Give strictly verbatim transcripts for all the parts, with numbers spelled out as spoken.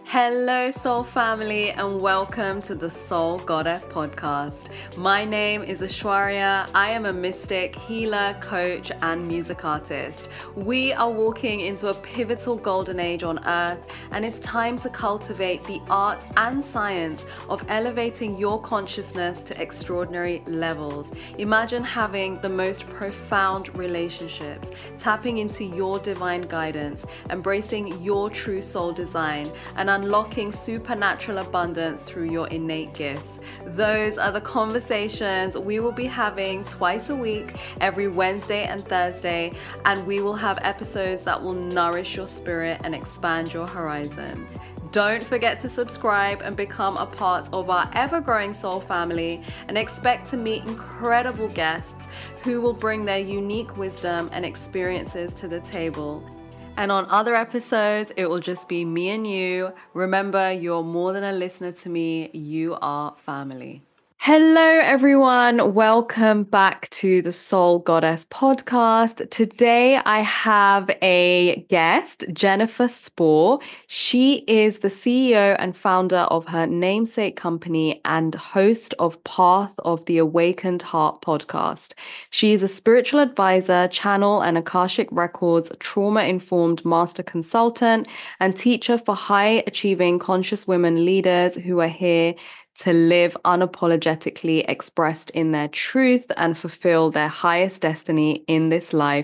Hello, Soul Family, and welcome to the Soul Goddess Podcast. My name is Aishwarya. I am a mystic, healer, coach, and music artist. We are walking into a pivotal golden age on earth, and it's time to cultivate the art and science of elevating your consciousness to extraordinary levels. Imagine having the most profound relationships, tapping into your divine guidance, embracing your true soul design, and unlocking supernatural abundance through your innate gifts. Those are the conversations we will be having twice a week, every Wednesday and Thursday, and we will have episodes that will nourish your spirit and expand your horizons. Don't forget to subscribe and become a part of our ever-growing soul family, and expect to meet incredible guests who will bring their unique wisdom and experiences to the table. And on other episodes, it will just be me and you. Remember, you're more than a listener to me. You are family. Hello, everyone. Welcome back to the Soul Goddess Podcast. Today, I have a guest, Jennifer Spohr. She is the C E O and founder of her namesake company and host of Path of the Awakened Heart podcast. She is a spiritual advisor, channel and Akashic Records trauma-informed master consultant, and teacher for high-achieving conscious women leaders who are here to live unapologetically expressed in their truth and fulfill their highest destiny in this life,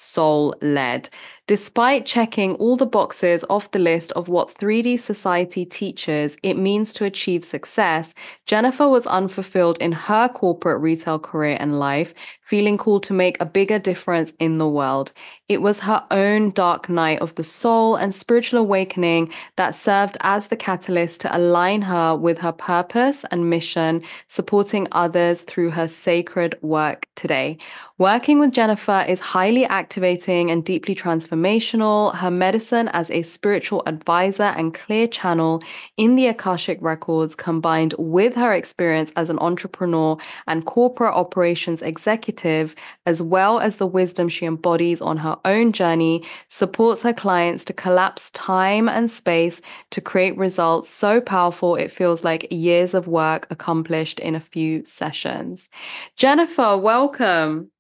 soul-led. Despite checking all the boxes off the list of what three D Society teaches it means to achieve success, Jennifer was unfulfilled in her corporate retail career and life, feeling called to make a bigger difference in the world. It was her own dark night of the soul and spiritual awakening that served as the catalyst to align her with her purpose and mission, supporting others through her sacred work today. Working with Jennifer is highly activating and deeply transformational. Her medicine as a spiritual advisor and clear channel in the Akashic Records, combined with her experience as an entrepreneur and corporate operations executive, as well as the wisdom she embodies on her own journey, supports her clients to collapse time and space to create results so powerful it feels like years of work accomplished in a few sessions. Jennifer, welcome.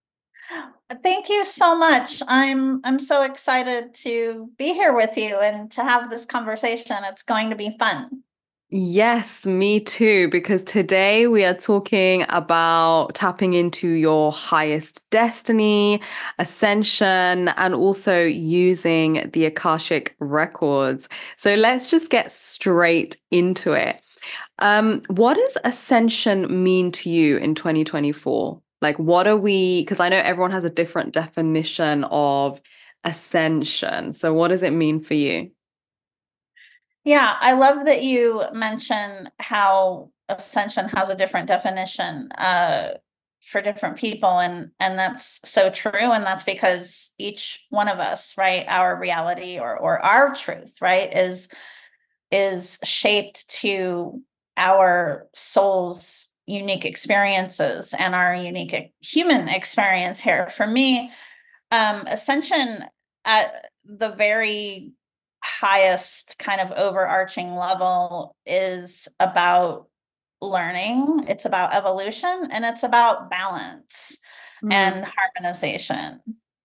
Thank you so much. I'm I'm so excited to be here with you and to have this conversation. It's going to be fun. Yes, me too, because today we are talking about tapping into your highest destiny, ascension, and also using the Akashic Records. So let's just get straight into it. Um, what does ascension mean to you in twenty twenty-four? Like, what are we, because I know everyone has a different definition of ascension. So what does it mean for you? Yeah, I love that you mention how ascension has a different definition uh, for different people, and and that's so true. And that's because each one of us, right, our reality or or our truth, right, is is shaped to our soul's unique experiences and our unique human experience here. For me, um, ascension at the very highest kind of overarching level is about learning, it's about evolution, and it's about balance Mm. and harmonization.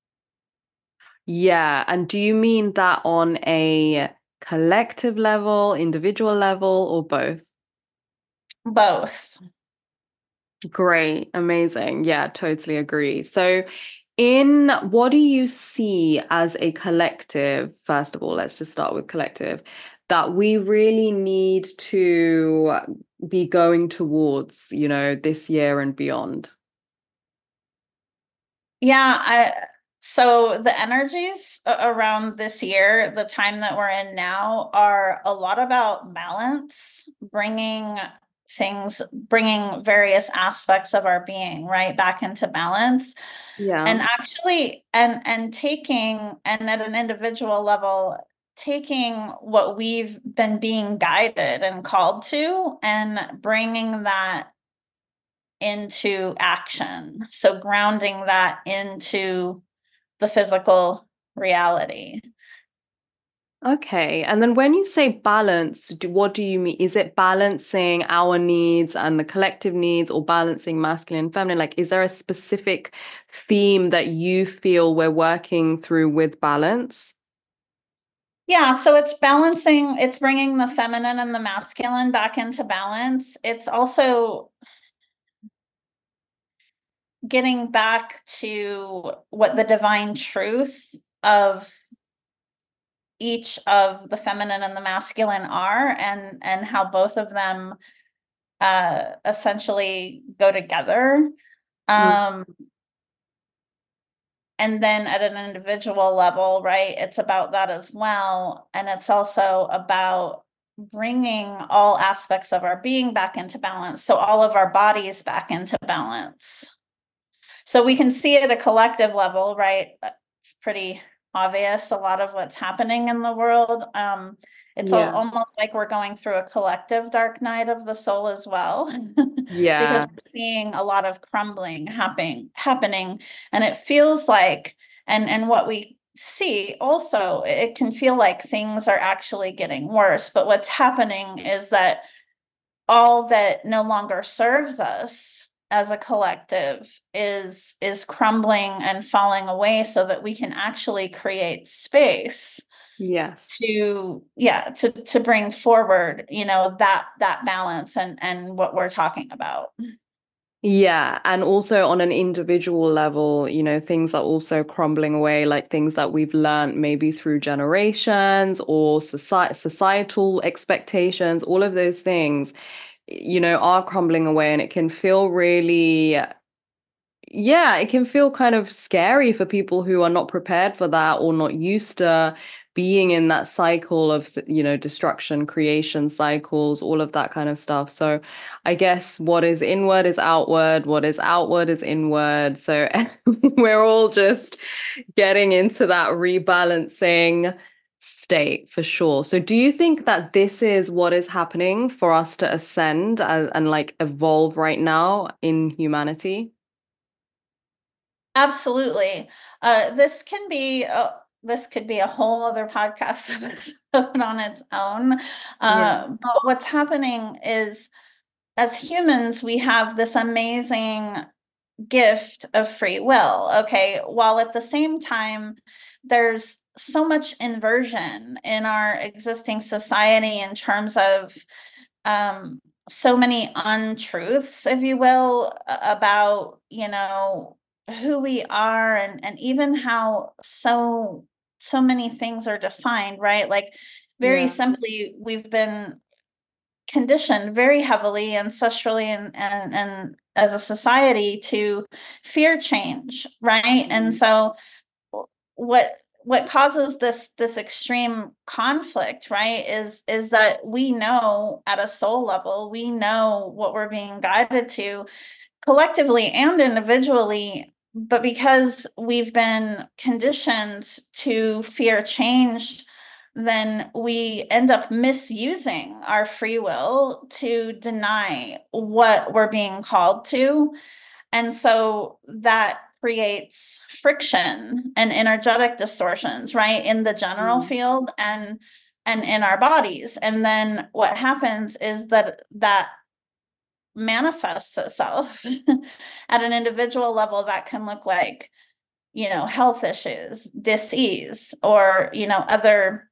Yeah. And do you mean that on a collective level, individual level, or both? Both. Great. Amazing. Yeah, totally agree. So, in what do you see as a collective? First of all, let's just start with collective, that we really need to be going towards, you know, this year and beyond. Yeah, I so the energies a- around this year, the time that we're in now, are a lot about balance, bringing things, bringing various aspects of our being right back into balance, Yeah. and actually, and and taking, and at an individual level, taking what we've been being guided and called to, and bringing that into action. So grounding that into the physical reality. Okay. And then when you say balance, do, what do you mean? Is it balancing our needs and the collective needs, or balancing masculine and feminine? Like, is there a specific theme that you feel we're working through with balance? Yeah, so it's balancing, it's bringing the feminine and the masculine back into balance. It's also getting back to what the divine truth of each of the feminine and the masculine are, and and how both of them uh essentially go together. Mm. Um and then at an individual level, right, it's about that as well, and it's also about bringing all aspects of our being back into balance, so all of our bodies back into balance. So we can see at a collective level, right? It's pretty obvious a lot of what's happening in the world. Um, it's al- Yeah. almost like we're going through a collective dark night of the soul as well, because Yeah. we're seeing a lot of crumbling happening, happening, and it feels like, and and what we see also, it can feel like things are actually getting worse. But what's happening is that all that no longer serves us as a collective is is crumbling and falling away, so that we can actually create space Yes. to, yeah, to to bring forward, you know, that that balance and and what we're talking about. Yeah, and also on an individual level, you know, things are also crumbling away, like things that we've learned maybe through generations or society, societal expectations, all of those things, you know, are crumbling away, and it can feel really, yeah, it can feel kind of scary for people who are not prepared for that or not used to being in that cycle of, you know, destruction, creation cycles, all of that kind of stuff. So I guess what is inward is outward, what is outward is inward. So we're all just getting into that rebalancing state for sure. So do you think that this is what is happening for us to ascend and, and like evolve right now in humanity? Absolutely. Uh, this can be uh, this could be a whole other podcast episode on its own. Yeah. Uh, but what's happening is, as humans, we have this amazing gift of free will. Okay. While at the same time, there's so much inversion in our existing society in terms of um, so many untruths, if you will, about, you know, who we are, and and even how so so many things are defined, right? Like, very Yeah. simply, we've been conditioned very heavily ancestrally, and and and as a society, to fear change, right? And so what what causes this this extreme conflict, right, is is that we know at a soul level, we know what we're being guided to collectively and individually, but because we've been conditioned to fear change, then we end up misusing our free will to deny what we're being called to. And so that creates friction and energetic distortions, right, in the general Mm. field and and in our bodies. And then what happens is that that manifests itself at an individual level. That can look like, you know, health issues, disease, or, you know, other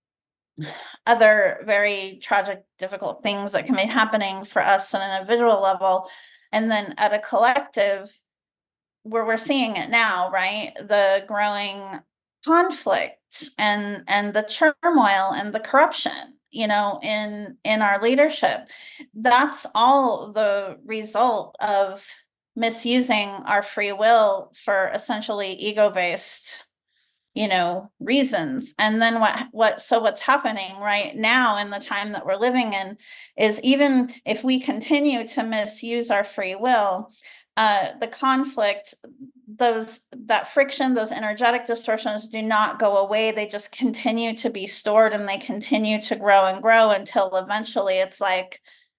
other very tragic, difficult things that can be happening for us on an individual level. And then at a collective, where we're seeing it now, right? The growing conflict and and the turmoil and the corruption, you know, in in our leadership. That's all the result of misusing our free will for essentially ego-based, you know, reasons. And then what what so what's happening right now in the time that we're living in is, even if we continue to misuse our free will, uh the conflict, those that friction, those energetic distortions do not go away. They just continue to be stored, and they continue to grow and grow until eventually it's like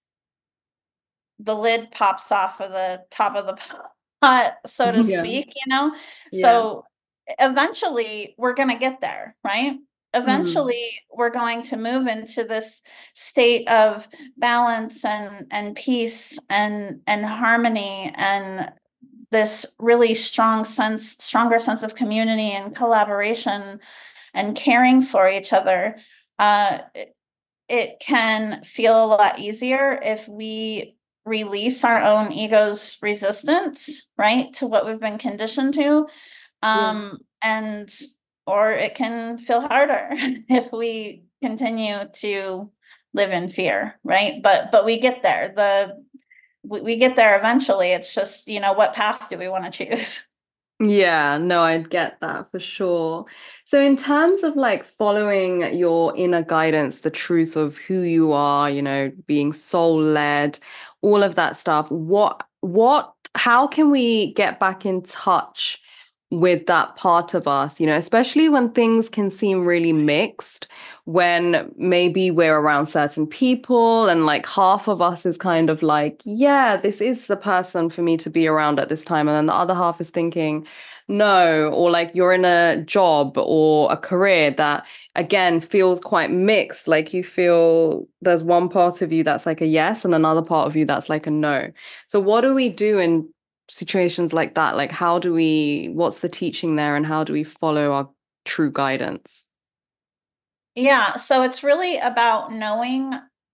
the lid pops off of the top of the pot, so to Yeah. speak, you know? Yeah. So eventually we're going to get there, right? eventually we're going to move into this state of balance and and peace and and harmony and this really strong sense stronger sense of community and collaboration and caring for each other. uh it, it can feel a lot easier if we release our own ego's resistance, right, to what we've been conditioned to. um and or it can feel harder if we continue to live in fear, right? But but we get there. The we, we get there eventually. It's just, you know, what path do we want to choose? Yeah, no, I'd get that for sure. So, in terms of like following your inner guidance, the truth of who you are, you know, being soul led, all of that stuff, what, what, how can we get back in touch with that part of us, you know, especially when things can seem really mixed, when maybe we're around certain people and like half of us is kind of like, yeah, this is the person for me to be around at this time. And then the other half is thinking, no, or like you're in a job or a career that again feels quite mixed. Like you feel there's one part of you that's like a yes and another part of you that's like a no. So what do we do in situations like that? Like how do we, what's the teaching there and how do we follow our true guidance? Yeah, so it's really about knowing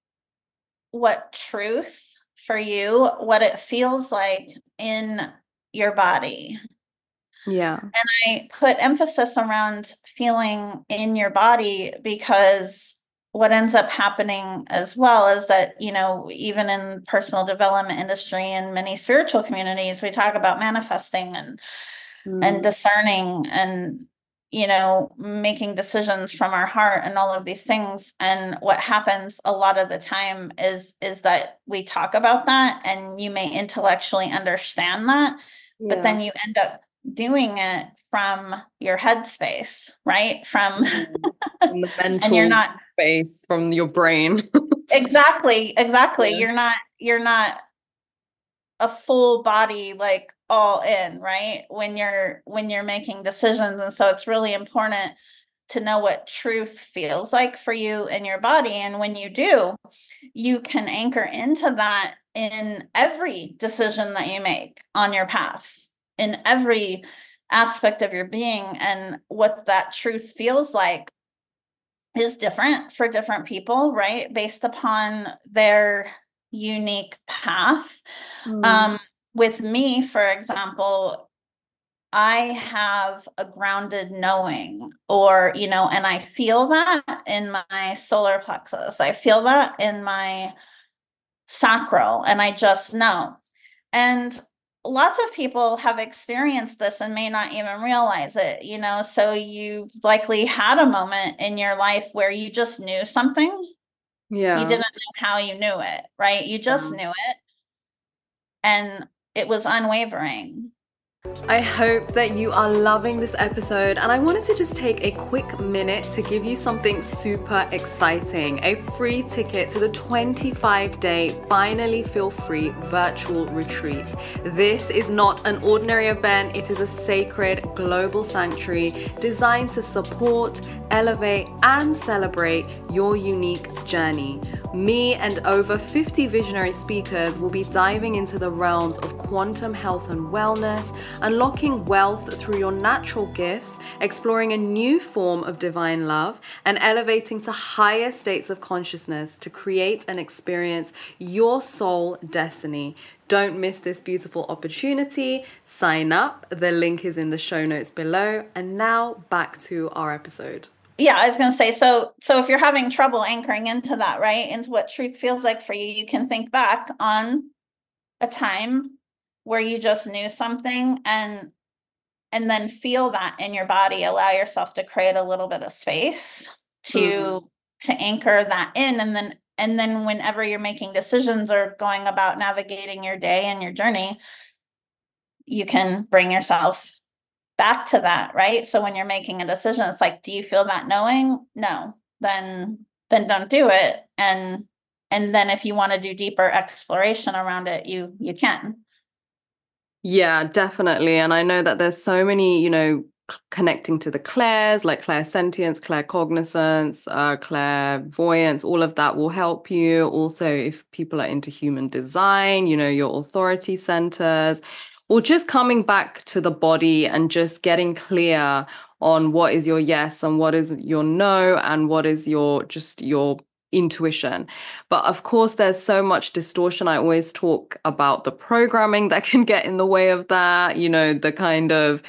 what truth for you, what it feels like in your body. Yeah. And I put emphasis around feeling in your body because what ends up happening as well is that, you know, even in personal development industry and many spiritual communities, we talk about manifesting and Mm. and discerning and, you know, making decisions from our heart and all of these things. And what happens a lot of the time is is that we talk about that and you may intellectually understand that, but Yeah. then you end up doing it from your headspace, right? From From the and you're mental not space, from your brain. exactly, exactly. Yeah. You're not you're not a full body, like all in, right? When you're when you're making decisions. And so it's really important to know what truth feels like for you in your body. And when you do, you can anchor into that in every decision that you make on your path, in every aspect of your being. And what that truth feels like is different for different people, right? Based upon their unique path. Mm. Um, with me, for example, I have a grounded knowing, or, you know, and I feel that in my solar plexus. I feel that in my sacral, and I just know. And lots of people have experienced this and may not even realize it, you know. So you've likely had a moment in your life where you just knew something. You Yeah. didn't know how you knew it, right? You just Yeah. knew it, and it was unwavering. I hope that you are loving this episode, and I wanted to just take a quick minute to give you something super exciting, a free ticket to the twenty-five day Finally Feel Free virtual retreat. This is not an ordinary event, it is a sacred global sanctuary designed to support, elevate, and celebrate your unique journey. Me and over fifty visionary speakers will be diving into the realms of quantum health and wellness, unlocking wealth through your natural gifts, exploring a new form of divine love, and elevating to higher states of consciousness to create and experience your soul destiny. Don't miss this beautiful opportunity. Sign up. The link is in the show notes below. And now back to our episode. Yeah, I was going to say, so so if you're having trouble anchoring into that, right, into what truth feels like for you, you can think back on a time where you just knew something, and and then feel that in your body. Allow yourself to create a little bit of space to Mm. to anchor that in, and then and then whenever you're making decisions or going about navigating your day and your journey, you can bring yourself back to that, right? So when you're making a decision, it's like, do you feel that knowing? No. Then then don't do it. And and then if you want to do deeper exploration around it, you you can. Yeah, definitely. And I know that there's so many, you know, connecting to the clairs, like clairsentience, claircognizance, uh, clairvoyance, all of that will help you. Also, if people are into human design, you know, your authority centers, or just coming back to the body and just getting clear on what is your yes and what is your no and what is your just your intuition. But of course, there's so much distortion. I always talk about the programming that can get in the way of that, you know, the kind of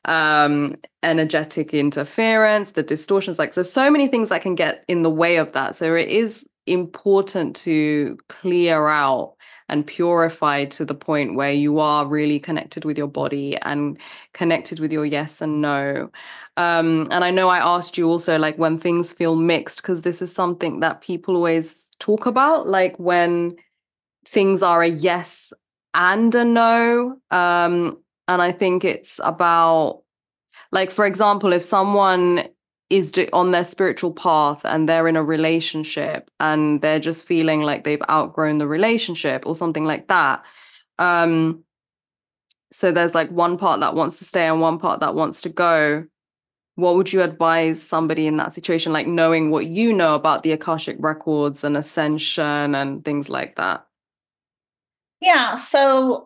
um energetic interference, the distortions, like there's so many things that can get in the way of that. So it is important to clear out and purify to the point where you are really connected with your body and connected with your yes and no. Um, and I know I asked you also, like, when things feel mixed, because this is something that people always talk about, like when things are a yes and a no. Um, and I think it's about, like, for example, if someone is do- on their spiritual path and they're in a relationship and they're just feeling like they've outgrown the relationship or something like that. Um, so there's like one part that wants to stay and one part that wants to go. What would you advise somebody in that situation, like knowing what you know about the Akashic records and ascension and things like that? Yeah. So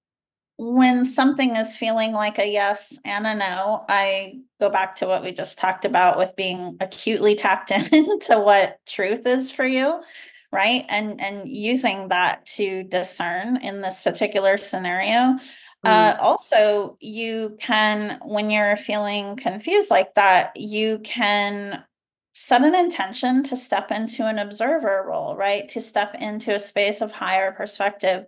when something is feeling like a yes and a no, I go back to what we just talked about with being acutely tapped into what truth is for you, right? And and using that to discern in this particular scenario. Mm. Uh, also, you can, when you're feeling confused like that, you can set an intention to step into an observer role, right? To step into a space of higher perspective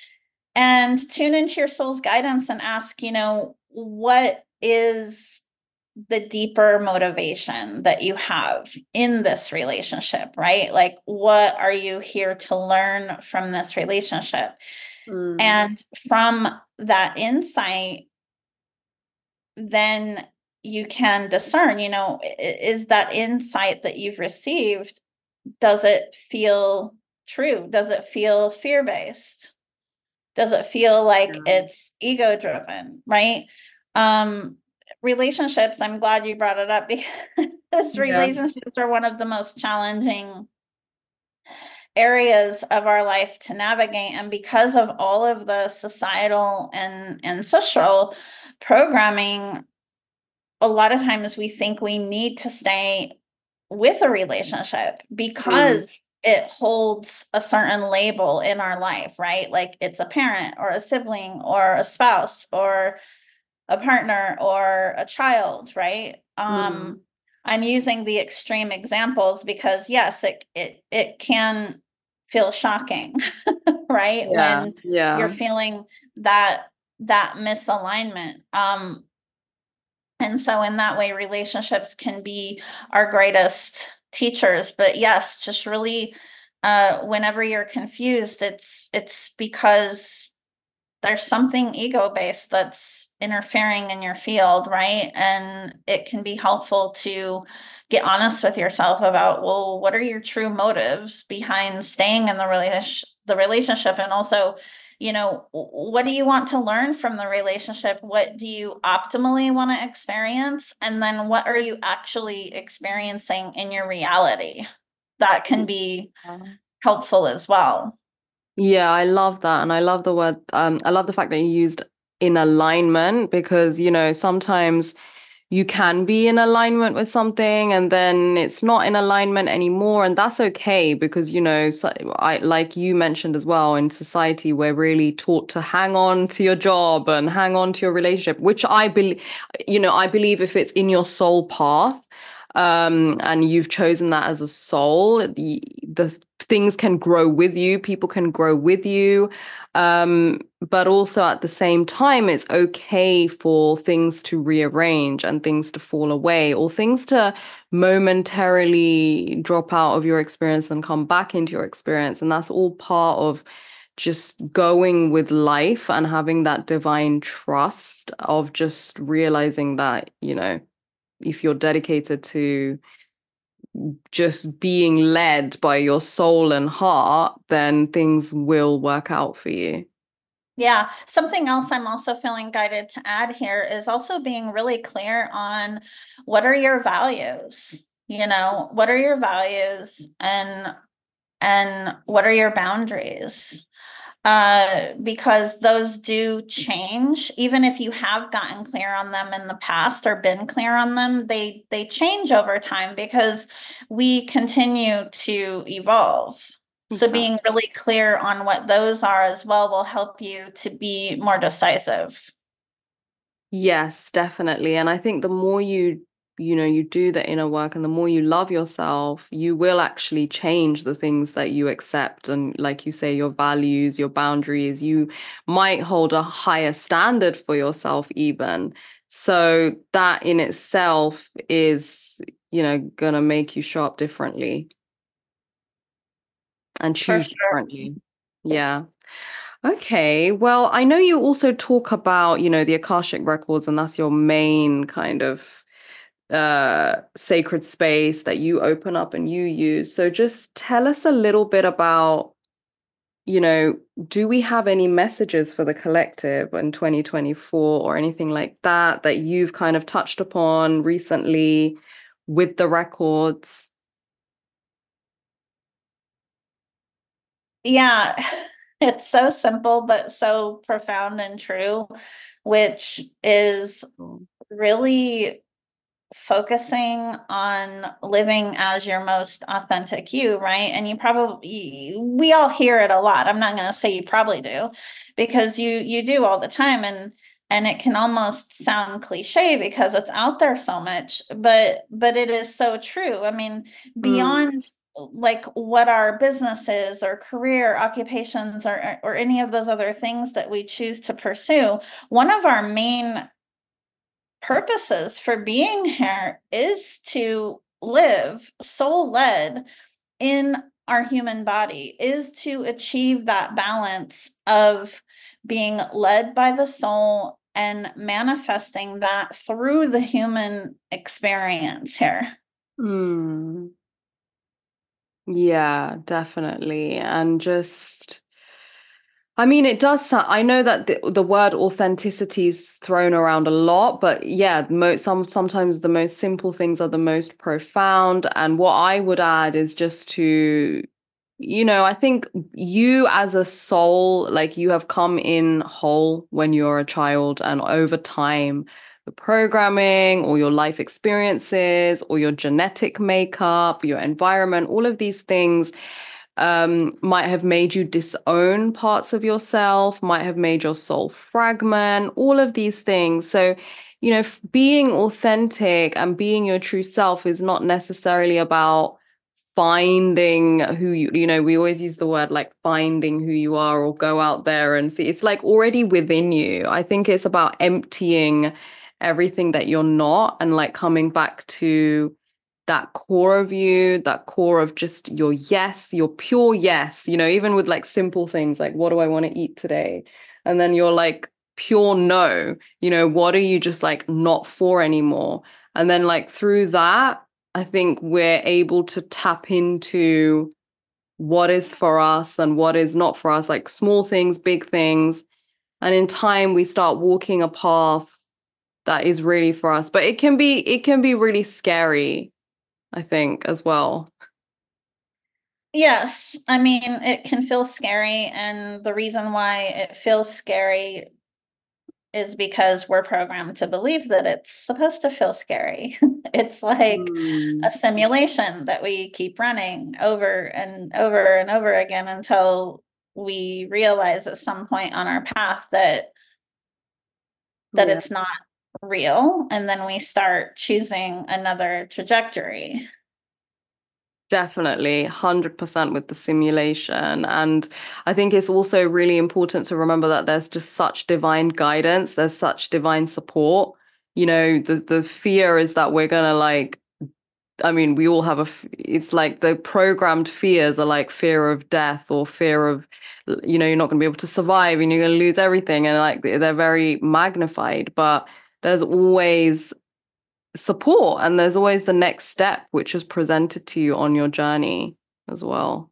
and tune into your soul's guidance and ask, you know, what is the deeper motivation that you have in this relationship, right? Like, what are you here to learn from this relationship? Mm. And from that insight, then you can discern, you know, is that insight that you've received, does it feel true? Does it feel fear-based? Does it feel like Yeah. it's ego driven, right? Um, relationships, I'm glad you brought it up because Yeah. relationships are one of the most challenging areas of our life to navigate. And because of all of the societal and, and social programming, a lot of times we think we need to stay with a relationship Mm. because it holds a certain label in our life, right? Like it's a parent or a sibling or a spouse or a partner or a child, right? Mm. Um, I'm using the extreme examples because yes, it it it can feel shocking, right? Yeah. When you're Yeah. feeling that that misalignment. Um, and so in that way, relationships can be our greatest teachers. But yes, just really uh, whenever you're confused, it's it's because there's something ego-based that's interfering in your field, right? And it can be helpful to get honest with yourself about, well, what are your true motives behind staying in the relationship the relationship? And also, you know, what do you want to learn from the relationship? What do you optimally want to experience? And then what are you actually experiencing in your reality? That can be helpful as well. Yeah, I love that. And I love the word, um, I love the fact that you used in alignment, because, you know, sometimes you can be in alignment with something and then it's not in alignment anymore. And that's okay because, you know, so I, like you mentioned as well, in society, we're really taught to hang on to your job and hang on to your relationship, which I believe, you know, I believe if it's in your soul path, um, and you've chosen that as a soul, the, the things can grow with you, people can grow with you. Um, but also at the same time, it's okay for things to rearrange and things to fall away or things to momentarily drop out of your experience and come back into your experience. And that's all part of just going with life and having that divine trust of just realizing that, you know, if you're dedicated to just being led by your soul and heart, then things will work out for you. Yeah, something else I'm also feeling guided to add here is also being really clear on what are your values? You know, what are your values and and what are your boundaries? Uh, because those do change. Even if you have gotten clear on them in the past or been clear on them, they they change over time because we continue to evolve. So Exactly. being really clear on what those are as well will help you to be more decisive. Yes, definitely. And I think the more you, you know, you do the inner work and the more you love yourself, you will actually change the things that you accept. And like you say, your values, your boundaries, you might hold a higher standard for yourself even. So that in itself is, you know, gonna make you show up differently and For choose sure. differently. Yeah. Okay. Well, I know you also talk about, you know, the Akashic records, and that's your main kind of uh sacred space that you open up and you use. So just tell us a little bit about, you know, do we have any messages for the collective in twenty twenty-four or anything like that that you've kind of touched upon recently with the records? Yeah, it's so simple but so profound and true, which is really focusing on living as your most authentic you, right? And you probably, we all hear it a lot. I'm not going to say you probably do, because you you do all the time, and and it can almost sound cliche because it's out there so much, but but it is so true. I mean, Mm, beyond like what our business is or career occupations or or any of those other things that we choose to pursue, one of our main purposes for being here is to live soul led in our human body, is to achieve that balance of being led by the soul and manifesting that through the human experience here. mm. Yeah, definitely. And just I mean, it does sound, I know that the, the word authenticity is thrown around a lot, but yeah, mo some sometimes the most simple things are the most profound. And what I would add is just to, you know, I think you as a soul, like you have come in whole when you're a child, and over time, the programming or your life experiences or your genetic makeup, your environment, all of these things um, might have made you disown parts of yourself, might have made your soul fragment, all of these things. So, you know, f- being authentic and being your true self is not necessarily about finding who you, you know, we always use the word like finding who you are or go out there and see. It's like already within you. I think it's about emptying everything that you're not and like coming back to that core of you, that core of just your yes, your pure yes, you know, even with like simple things like, what do I want to eat today? And then you're like, pure no, you know, what are you just like not for anymore? And then like through that, I think we're able to tap into what is for us and what is not for us, like small things, big things. And in time, we start walking a path that is really for us. But it can be, it can be really scary, I think, as well. Yes, I mean, it can feel scary, and the reason why it feels scary is because we're programmed to believe that it's supposed to feel scary. It's like a Mm, simulation that we keep running over and over and over again until we realize at some point on our path that that yeah. it's not real, and then we start choosing another trajectory. Definitely, one hundred percent with the simulation. And I think it's also really important to remember that there's just such divine guidance, there's such divine support. You know, the the fear is that we're gonna like, I mean, we all have a, f- it's like the programmed fears are like fear of death or fear of, you know, you're not gonna be able to survive and you're gonna lose everything. And like they're very magnified, but there's always support and there's always the next step which is presented to you on your journey as well.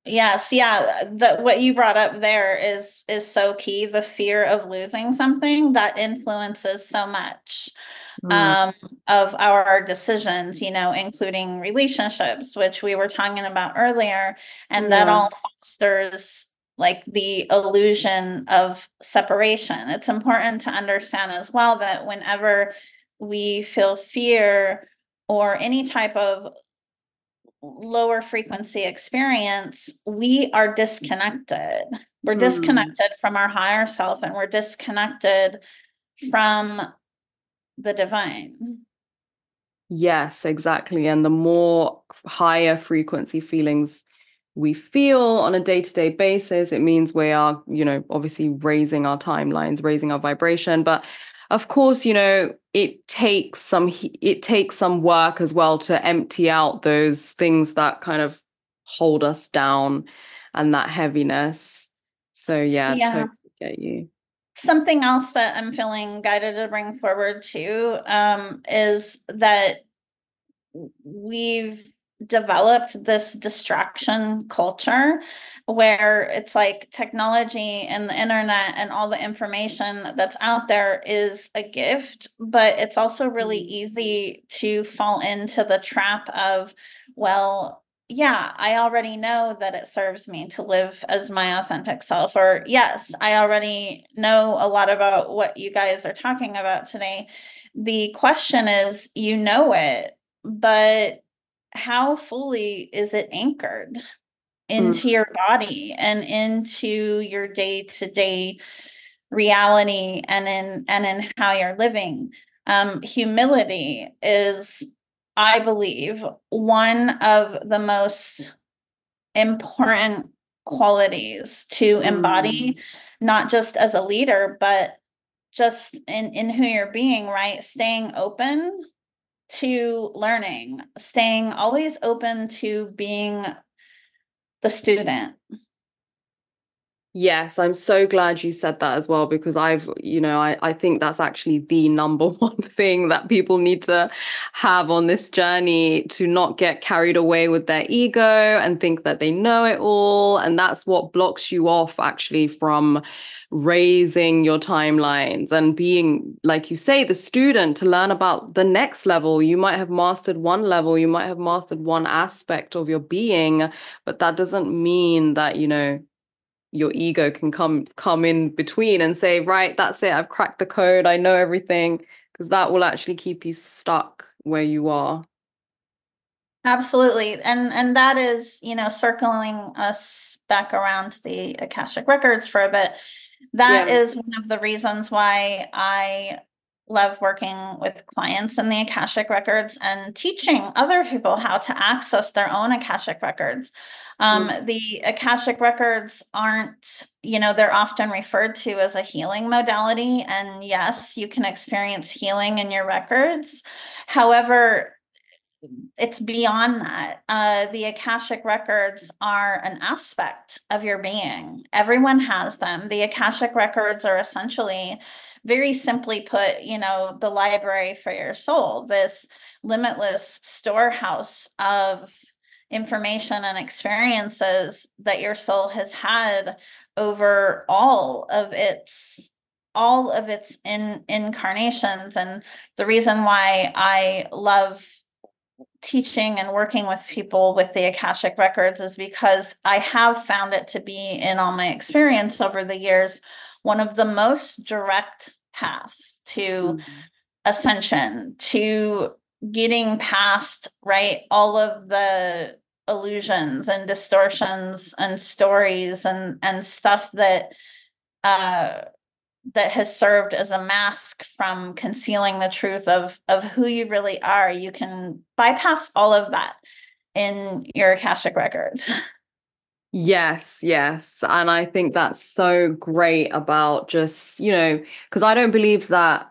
Yes, yeah, that what you brought up there is is so key. The fear of losing something that influences so much Mm, um, of our decisions, you know, including relationships, which we were talking about earlier, and that yeah. all fosters like the illusion of separation. It's important to understand as well that whenever we feel fear or any type of lower frequency experience, we are disconnected. We're Mm. disconnected from our higher self and we're disconnected from the divine. Yes, exactly. And the more higher frequency feelings we feel on a day-to-day basis, it means we are, you know, obviously raising our timelines, raising our vibration. But of course, you know, it takes some he- it takes some work as well to empty out those things that kind of hold us down and that heaviness. So yeah, Yeah. totally get you. Something else that I'm feeling guided to bring forward too um, is that we've developed this distraction culture where it's like technology and the internet and all the information that's out there is a gift, but it's also really Mm. easy to fall into the trap of, well, yeah, I already know that it serves me to live as my authentic self. Or, yes, I already know a lot about what you guys are talking about today. The question is, you know it, but how fully is it anchored Mm. into your body and into your day-to-day reality and in and in how you're living? Um, humility is, I believe, one of the most important qualities to embody, Mm. not just as a leader, but just in in who you're being, right? Staying open to learning, staying always open to being the student. Yes, I'm so glad you said that as well, because I've, you know, I, I think that's actually the number one thing that people need to have on this journey, to not get carried away with their ego and think that they know it all. And that's what blocks you off actually from raising your timelines and being, like you say, the student to learn about the next level. You might have mastered one level, you might have mastered one aspect of your being, but that doesn't mean that, you know, your ego can come come in between and say, right, that's it, I've cracked the code, I know everything, because that will actually keep you stuck where you are. Absolutely. And and that is, you know, circling us back around the Akashic Records for a bit. That Yeah. is one of the reasons why I love working with clients in the Akashic Records and teaching other people how to access their own Akashic Records. Um, Mm. the Akashic Records aren't, you know, they're often referred to as a healing modality. And yes, you can experience healing in your records. However, it's beyond that. Uh, the Akashic records are an aspect of your being. Everyone has them. The Akashic records are essentially, very simply put, you know, the library for your soul, this limitless storehouse of information and experiences that your soul has had over all of its all of its in incarnations. And the reason why I love teaching and working with people with the Akashic records is because I have found it to be, in all my experience over the years, one of the most direct paths to Mm. ascension, to getting past, right, all of the illusions and distortions and stories and and stuff that uh that has served as a mask from concealing the truth of of who you really are. You can bypass all of that in your Akashic records. Yes, yes. And I think that's so great about just, you know, because I don't believe that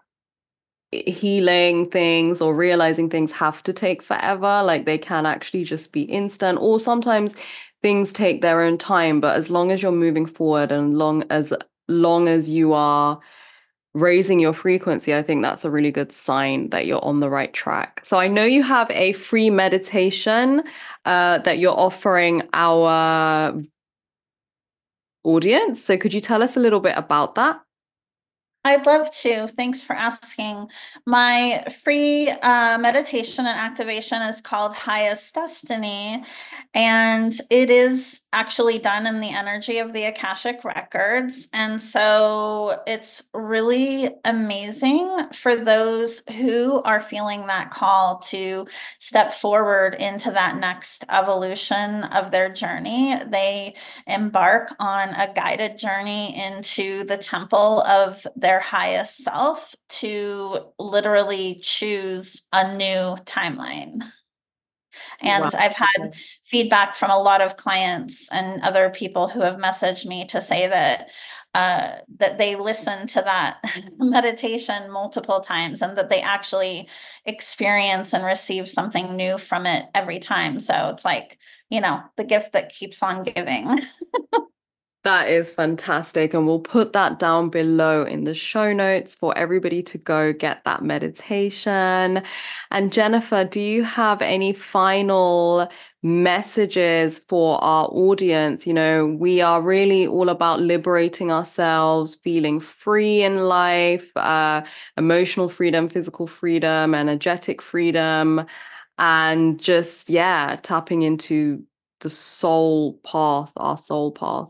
healing things or realizing things have to take forever. Like they can actually just be instant, or sometimes things take their own time. But as long as you're moving forward and long as long as you are raising your frequency, I think that's a really good sign that you're on the right track. So I know you have a free meditation uh, that you're offering our audience. So could you tell us a little bit about that? I'd love to. Thanks for asking. My free uh, meditation and activation is called Highest Destiny, and it is actually done in the energy of the Akashic Records. And so it's really amazing for those who are feeling that call to step forward into that next evolution of their journey. They embark on a guided journey into the temple of their highest self to literally choose a new timeline. And Wow. I've had feedback from a lot of clients and other people who have messaged me to say that uh, that they listen to that meditation multiple times and that they actually experience and receive something new from it every time. So it's like, you know, the gift that keeps on giving. That is fantastic. And we'll put that down below in the show notes for everybody to go get that meditation. And Jennifer, do you have any final messages for our audience? You know, we are really all about liberating ourselves, feeling free in life, uh, emotional freedom, physical freedom, energetic freedom, and just, yeah, tapping into the soul path, our soul path.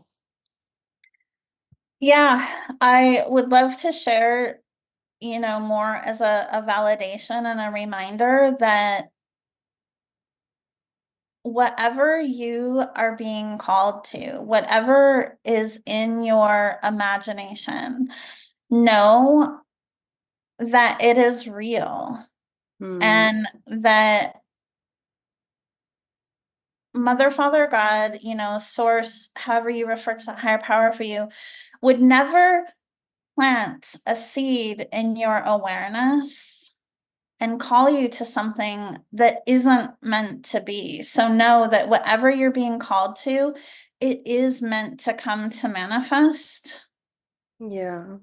Yeah, I would love to share, you know, more as a, a validation and a reminder that whatever you are being called to, whatever is in your imagination, know that it is real Hmm. and that Mother, Father, God, you know, source, however you refer to the higher power for you, would never plant a seed in your awareness and call you to something that isn't meant to be. So know that whatever you're being called to, it is meant to come to manifest. Yeah.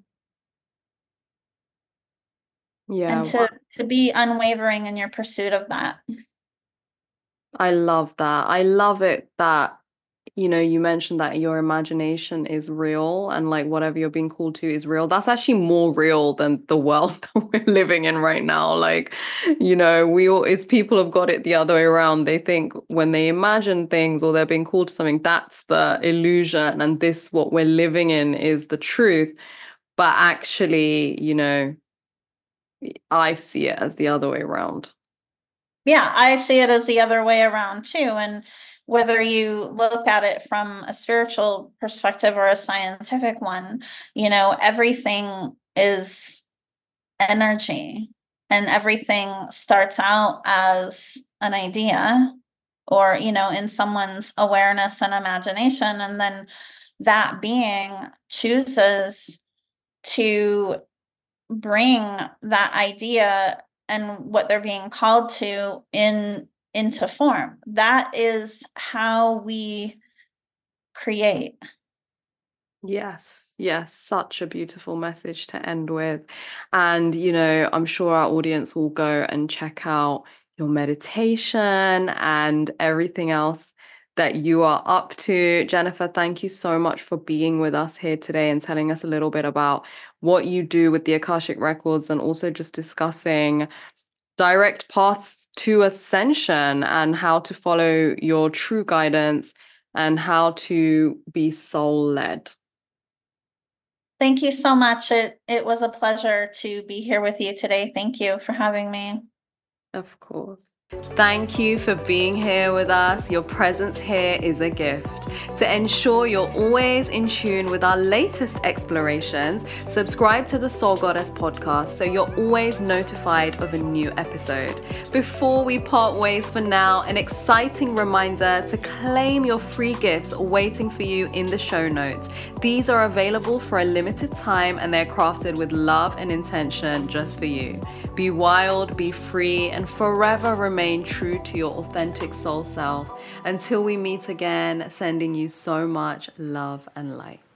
Yeah. And to, to be unwavering in your pursuit of that. I love that. I love it that, you know, you mentioned that your imagination is real and like whatever you're being called to is real. That's actually more real than the world that we're living in right now. Like, you know, we all, is people have got it the other way around. They think when they imagine things or they're being called to something, that's the illusion. And this, what we're living in, is the truth. But actually, you know, I see it as the other way around. Yeah, I see it as the other way around too. And whether you look at it from a spiritual perspective or a scientific one, you know, everything is energy and everything starts out as an idea or, you know, in someone's awareness and imagination. And then that being chooses to bring that idea and what they're being called to in into form. That is how we create. Yes, yes, such a beautiful message to end with. And, you know, I'm sure our audience will go and check out your meditation and everything else that you are up to. Jennifer, thank you so much for being with us here today and telling us a little bit about what you do with the Akashic Records and also just discussing direct paths to ascension and how to follow your true guidance and how to be soul led. Thank you so much. It it was a pleasure to be here with you today. Thank you for having me. Of course. Thank you for being here with us. Your presence here is a gift. To ensure you're always in tune with our latest explorations, subscribe to the Soul Goddess podcast so you're always notified of a new episode. Before we part ways for now, an exciting reminder to claim your free gifts waiting for you in the show notes. These are available for a limited time and they're crafted with love and intention just for you. Be wild, be free, and forever remain true to your authentic soul self. Until we meet again, sending you so much love and light.